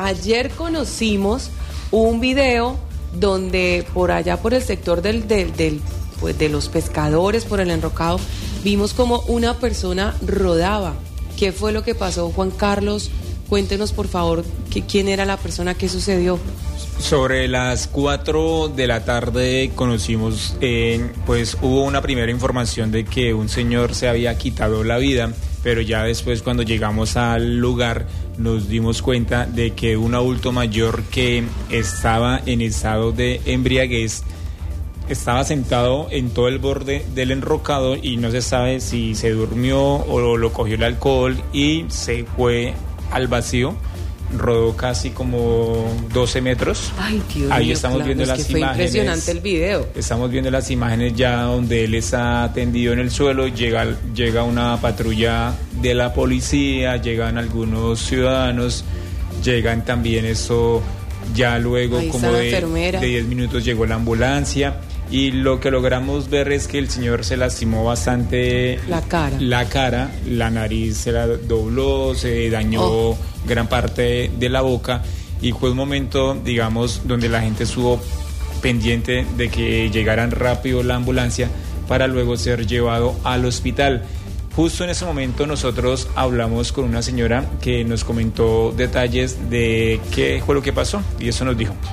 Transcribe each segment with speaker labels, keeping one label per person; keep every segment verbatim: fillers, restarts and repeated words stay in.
Speaker 1: ayer conocimos un video donde por allá por el sector del, del, del pues de los pescadores, por el enrocado, vimos como una persona rodaba. ¿Qué fue lo que pasó, Juan Carlos? Cuéntenos, por favor, que, quién era la persona, qué sucedió.
Speaker 2: Sobre las cuatro de la tarde conocimos, eh, pues hubo una primera información de que un señor se había quitado la vida, pero ya después cuando llegamos al lugar nos dimos cuenta de que un adulto mayor que estaba en estado de embriaguez estaba sentado en todo el borde del enrocado y no se sabe si se durmió o lo cogió el alcohol y se fue al vacío. Rodó casi como doce metros.
Speaker 1: Ay, Dios
Speaker 2: Ahí
Speaker 1: mío,
Speaker 2: estamos
Speaker 1: claro,
Speaker 2: viendo
Speaker 1: es
Speaker 2: las
Speaker 1: que fue
Speaker 2: imágenes.
Speaker 1: Impresionante el video.
Speaker 2: Estamos viendo las imágenes ya donde él está tendido en el suelo. Llega, llega una patrulla de la policía, llegan algunos ciudadanos, llegan también eso. Ya luego,
Speaker 1: ahí
Speaker 2: como de diez minutos, llegó la ambulancia. Y lo que logramos ver es que el señor se lastimó bastante
Speaker 1: la cara,
Speaker 2: la cara, la nariz se la dobló, se dañó oh. gran parte de la boca y fue un momento, digamos, donde la gente estuvo pendiente de que llegaran rápido la ambulancia para luego ser llevado al hospital. Justo en ese momento nosotros hablamos con una señora que nos comentó detalles de qué fue lo que pasó y eso nos dijo.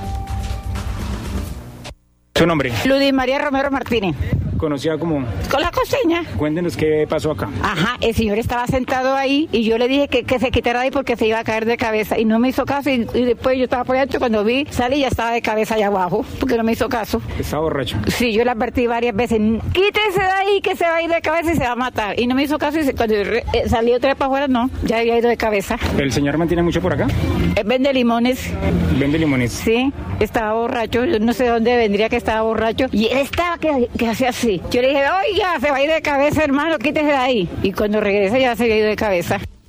Speaker 2: ¿Su nombre?
Speaker 3: Ludis María Romero Martínez.
Speaker 2: ¿Conocida como?
Speaker 3: Con la costeña.
Speaker 2: Cuéntenos qué pasó acá.
Speaker 3: Ajá, el señor estaba sentado ahí y yo le dije que, que se quitara ahí porque se iba a caer de cabeza y no me hizo caso y, y después yo estaba por adentro, cuando vi, salí y ya estaba de cabeza allá abajo porque no me hizo caso.
Speaker 2: ¿Estaba borracho?
Speaker 3: Sí, yo le advertí varias veces, quítese de ahí que se va a ir de cabeza y se va a matar. Y no me hizo caso y se, cuando re, eh, salí otra vez para afuera, no, ya había ido de cabeza.
Speaker 2: ¿El señor mantiene mucho por acá?
Speaker 3: Él vende limones.
Speaker 2: ¿Vende limones?
Speaker 3: Sí, estaba borracho, yo no sé dónde vendría que estaba borracho y él estaba que, que hacía así. Yo le dije, oiga, se va a ir de cabeza, hermano, quítese de ahí. Y cuando regresa ya se había ido de cabeza.